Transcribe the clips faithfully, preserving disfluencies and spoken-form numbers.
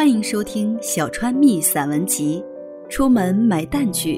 欢迎收听小川蜜散文集《出门买蛋去》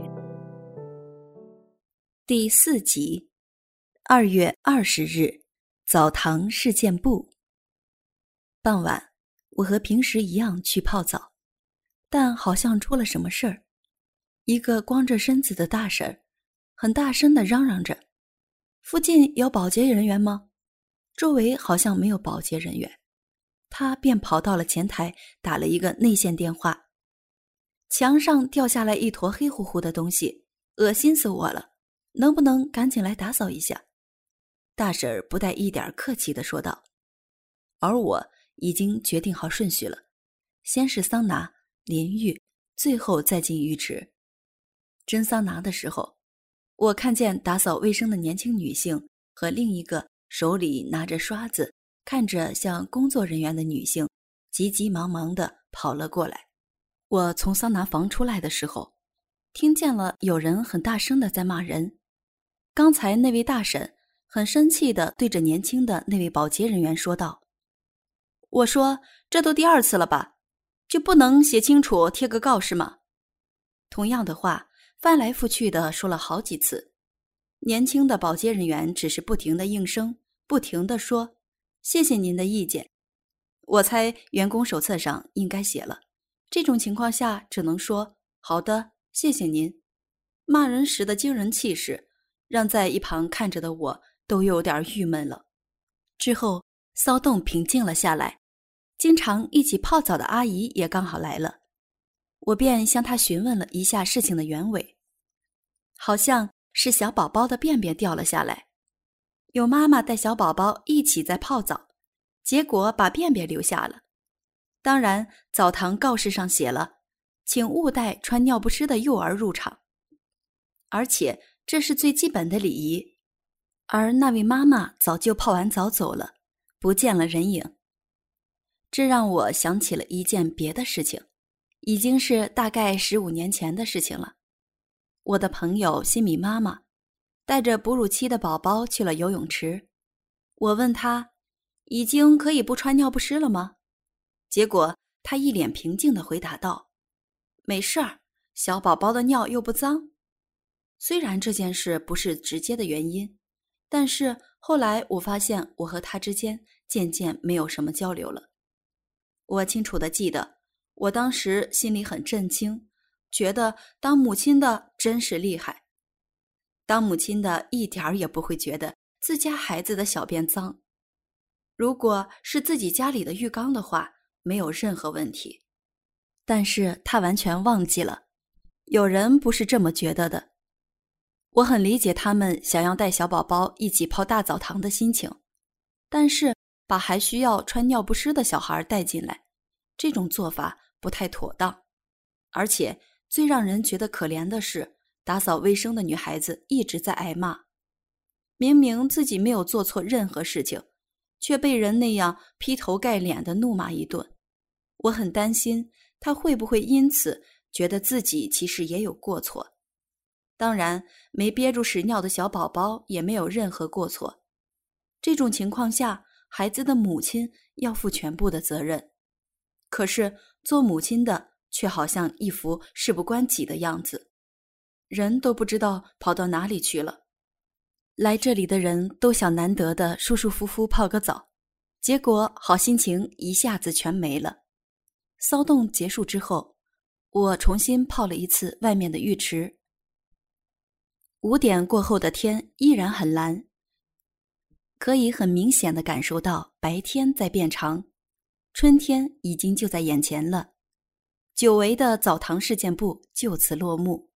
第四集。二月二十日，澡堂事件部。傍晚，我和平时一样去泡澡，但好像出了什么事儿。一个光着身子的大婶很大声地嚷嚷着：“附近有保洁人员吗？”周围好像没有保洁人员。他便跑到了前台，打了一个内线电话。墙上掉下来一坨黑乎乎的东西，恶心死我了，能不能赶紧来打扫一下？大婶儿不带一点客气地说道。而我已经决定好顺序了，先是桑拿、淋浴，最后再进浴池。蒸桑拿的时候，我看见打扫卫生的年轻女性和另一个手里拿着刷子看着像工作人员的女性急急忙忙地跑了过来。我从桑拿房出来的时候，听见了有人很大声地在骂人。刚才那位大婶很生气地对着年轻的那位保洁人员说道：“我说这都第二次了吧，就不能写清楚贴个告示吗？”同样的话翻来覆去地说了好几次，年轻的保洁人员只是不停地应声，不停地说：“谢谢您的意见。”我猜员工手册上应该写了，这种情况下只能说：“好的，谢谢您。”骂人时的惊人气势，让在一旁看着的我都有点郁闷了。之后骚动平静了下来，经常一起泡澡的阿姨也刚好来了，我便向她询问了一下事情的原委。好像是小宝宝的便便掉了下来，有妈妈带小宝宝一起在泡澡，结果把便便留下了。当然，澡堂告示上写了，请勿带穿尿不湿的幼儿入场，而且这是最基本的礼仪。而那位妈妈早就泡完澡走了，不见了人影。这让我想起了一件别的事情，已经是大概十五年前的事情了。我的朋友新米妈妈带着哺乳期的宝宝去了游泳池，我问她已经可以不穿尿不湿了吗？结果她一脸平静地回答道：“没事儿，小宝宝的尿又不脏。”虽然这件事不是直接的原因，但是后来我发现我和她之间渐渐没有什么交流了。我清楚地记得，我当时心里很震惊，觉得当母亲的真是厉害。当母亲的一点儿也不会觉得自家孩子的小便脏。如果是自己家里的浴缸的话，没有任何问题。但是他完全忘记了，有人不是这么觉得的。我很理解他们想要带小宝宝一起泡大澡堂的心情，但是把还需要穿尿不湿的小孩带进来，这种做法不太妥当。而且最让人觉得可怜的是，打扫卫生的女孩子一直在挨骂，明明自己没有做错任何事情，却被人那样劈头盖脸的怒骂一顿。我很担心她会不会因此觉得自己其实也有过错。当然，没憋住屎尿的小宝宝也没有任何过错。这种情况下，孩子的母亲要负全部的责任。可是做母亲的却好像一副事不关己的样子，人都不知道跑到哪里去了。来这里的人都想难得的舒舒服服泡个澡，结果好心情一下子全没了。骚动结束之后，我重新泡了一次外面的浴池。五点过后的天依然很蓝，可以很明显地感受到白天在变长，春天已经就在眼前了。久违的澡堂事件部就此落幕。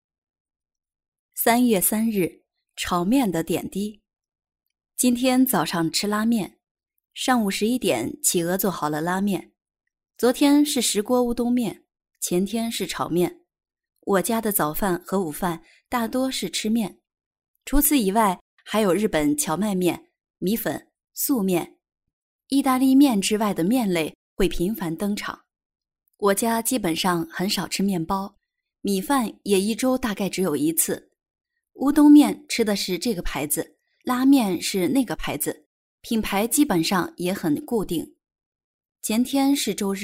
三月三日，炒面的点滴。今天早上吃拉面，上午十一点企鹅做好了拉面。昨天是石锅乌冬面，前天是炒面。我家的早饭和午饭大多是吃面，除此以外还有日本荞麦面、米粉、素面、意大利面之外的面类会频繁登场。我家基本上很少吃面包，米饭也一周大概只有一次。乌冬面吃的是这个牌子，拉面是那个牌子，品牌基本上也很固定。前天是周日，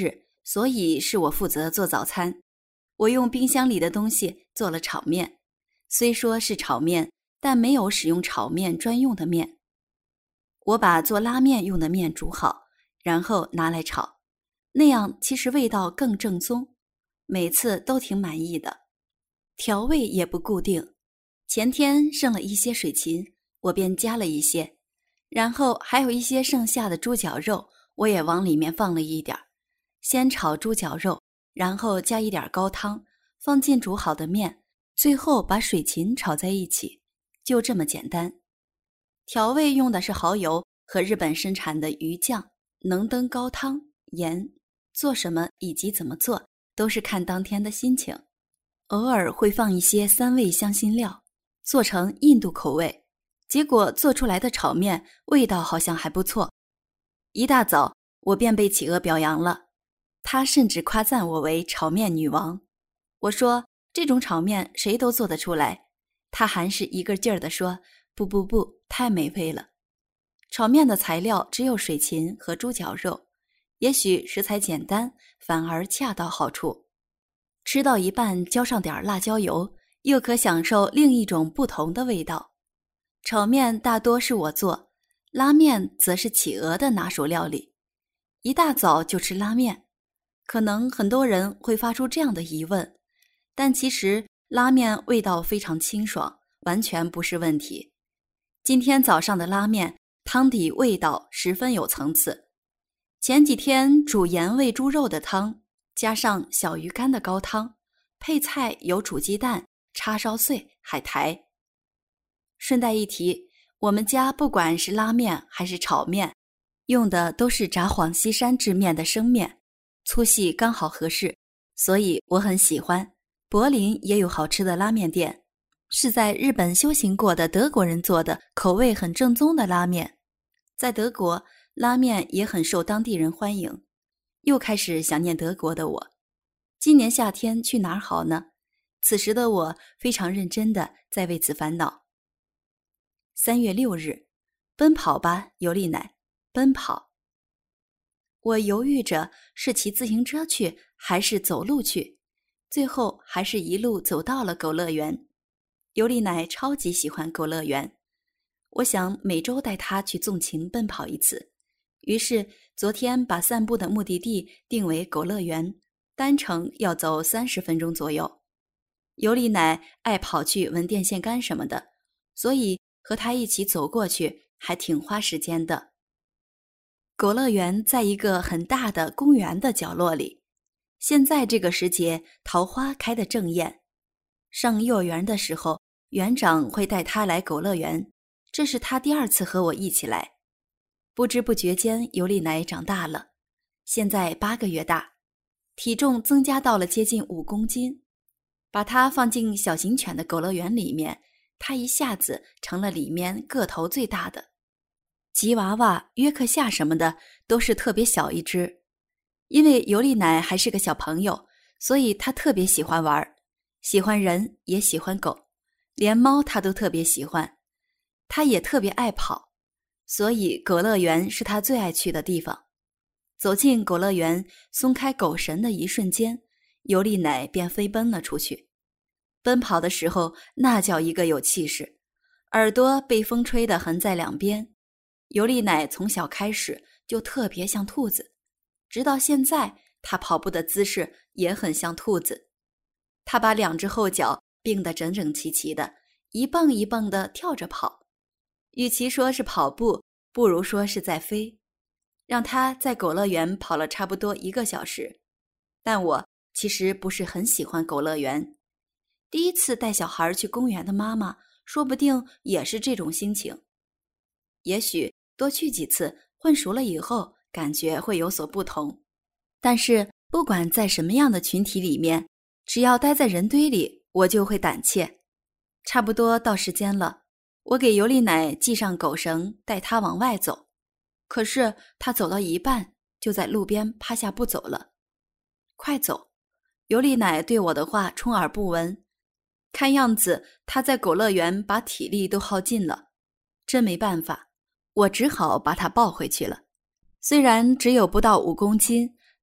所以是我负责做早餐。我用冰箱里的东西做了炒面，虽说是炒面，但没有使用炒面专用的面。我把做拉面用的面煮好，然后拿来炒，那样其实味道更正宗，每次都挺满意的。调味也不固定，前天剩了一些水芹，我便加了一些，然后还有一些剩下的猪脚肉，我也往里面放了一点。先炒猪脚肉，然后加一点高汤，放进煮好的面，最后把水芹炒在一起，就这么简单。调味用的是蚝油和日本生产的鱼酱、能登高汤、盐，做什么以及怎么做都是看当天的心情。偶尔会放一些三味香辛料，做成印度口味，结果做出来的炒面味道好像还不错。一大早我便被企鹅表扬了，他甚至夸赞我为炒面女王。我说这种炒面谁都做得出来，他还是一个劲儿地说不不不，太美味了。炒面的材料只有水芹和猪脚肉，也许食材简单，反而恰到好处。吃到一半浇上点辣椒油，又可享受另一种不同的味道。炒面大多是我做，拉面则是企鹅的拿手料理。一大早就吃拉面，可能很多人会发出这样的疑问，但其实拉面味道非常清爽，完全不是问题。今天早上的拉面汤底味道十分有层次，前几天煮盐味猪肉的汤，加上小鱼干的高汤，配菜有煮鸡蛋、叉烧碎、海苔。顺带一提，我们家不管是拉面还是炒面，用的都是炸黄西山制面的生面，粗细刚好合适，所以我很喜欢。柏林也有好吃的拉面店，是在日本修行过的德国人做的，口味很正宗的拉面。在德国，拉面也很受当地人欢迎。又开始想念德国的我，今年夏天去哪儿好呢？此时的我非常认真地在为此烦恼。三月六日，奔跑吧，尤丽奶，奔跑。我犹豫着是骑自行车去还是走路去，最后还是一路走到了狗乐园。尤丽奶超级喜欢狗乐园，我想每周带她去纵情奔跑一次。于是昨天把散步的目的地定为狗乐园，单程要走三十分钟左右。尤丽奶爱跑去闻电线杆什么的，所以和她一起走过去还挺花时间的。狗乐园在一个很大的公园的角落里，现在这个时节桃花开得正艳。上幼儿园的时候，园长会带她来狗乐园，这是她第二次和我一起来。不知不觉间，尤丽奶长大了，现在八个月大，体重增加到了接近五公斤。把她放进小型犬的狗乐园里面，她一下子成了里面个头最大的。吉娃娃、约克夏什么的都是特别小一只。因为尤丽奶还是个小朋友，所以她特别喜欢玩，喜欢人也喜欢狗，连猫她都特别喜欢。她也特别爱跑，所以狗乐园是他最爱去的地方。走进狗乐园，松开狗绳的一瞬间，尤丽奶便飞奔了出去。奔跑的时候那叫一个有气势，耳朵被风吹得横在两边。尤丽奶从小开始就特别像兔子，直到现在她跑步的姿势也很像兔子。她把两只后脚并得整整齐齐的，一蹦一蹦地跳着跑。与其说是跑步，不如说是在飞。让他在狗乐园跑了差不多一个小时。但我其实不是很喜欢狗乐园。第一次带小孩去公园的妈妈，说不定也是这种心情。也许多去几次，混熟了以后，感觉会有所不同。但是不管在什么样的群体里面，只要待在人堆里，我就会胆怯。差不多到时间了，我给尤丽奶系上狗绳，带她往外走。可是她走到一半，就在路边趴下不走了。快走！尤丽奶对我的话充耳不闻。看样子她在狗乐园把体力都耗尽了。真没办法，我只好把她抱回去了。虽然只有不到五公斤，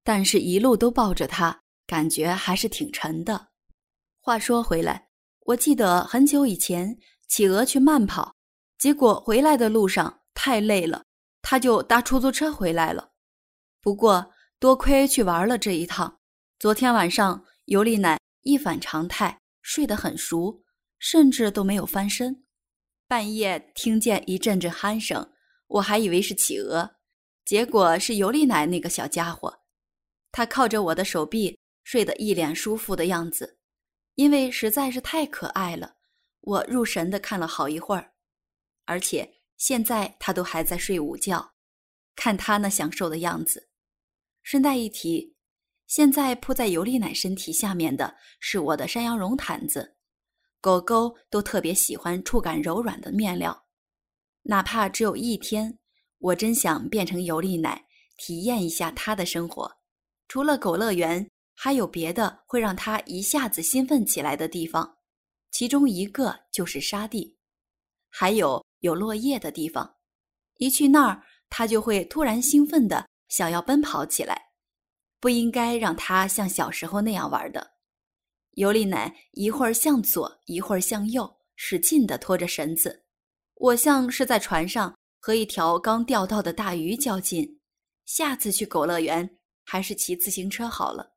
但是一路都抱着它，感觉还是挺沉的。话说回来，我记得很久以前企鹅去慢跑，结果回来的路上太累了，它就搭出租车回来了。不过多亏去玩了这一趟，昨天晚上尤丽奶一反常态，睡得很熟，甚至都没有翻身。半夜听见一阵阵鼾声，我还以为是企鹅，结果是尤丽奶那个小家伙。他靠着我的手臂，睡得一脸舒服的样子。因为实在是太可爱了，我入神地看了好一会儿。而且现在他都还在睡午觉，看他那享受的样子。顺带一提，现在铺在尤丽奶身体下面的是我的山羊绒毯子。狗狗都特别喜欢触感柔软的面料。哪怕只有一天，我真想变成尤丽奶，体验一下它的生活。除了狗乐园，还有别的会让它一下子兴奋起来的地方，其中一个就是沙地，还有有落叶的地方。一去那儿，它就会突然兴奋地想要奔跑起来。不应该让它像小时候那样玩的。尤丽奶一会儿向左，一会儿向右，使劲地拖着绳子。我像是在船上和一条刚钓到的大鱼较劲。下次去狗乐园，还是骑自行车好了。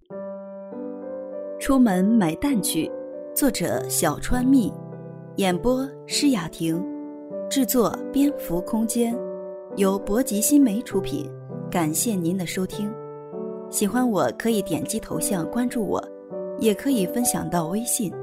出门买蛋去，作者小川蜜，演播施雅婷，制作蝙蝠空间，由博吉新媒出品。感谢您的收听。喜欢我可以点击头像关注我，也可以分享到微信